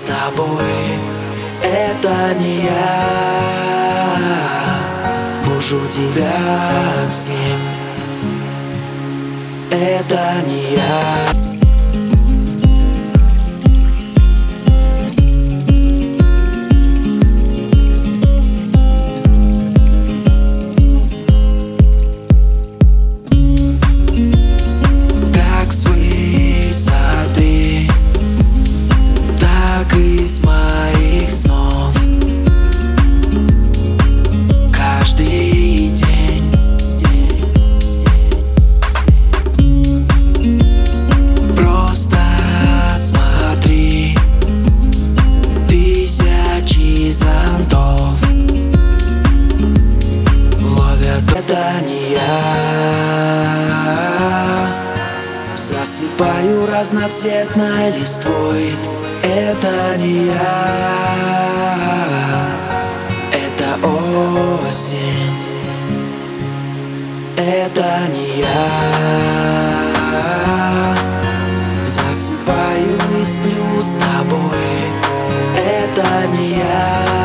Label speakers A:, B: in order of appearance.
A: с тобой. Это не я, бужу тебя в 7. Это не я. Это не я, засыпаю разноцветной листвой. Это не я, это осень. Это не я, засыпаю и сплю с тобой. Это не я.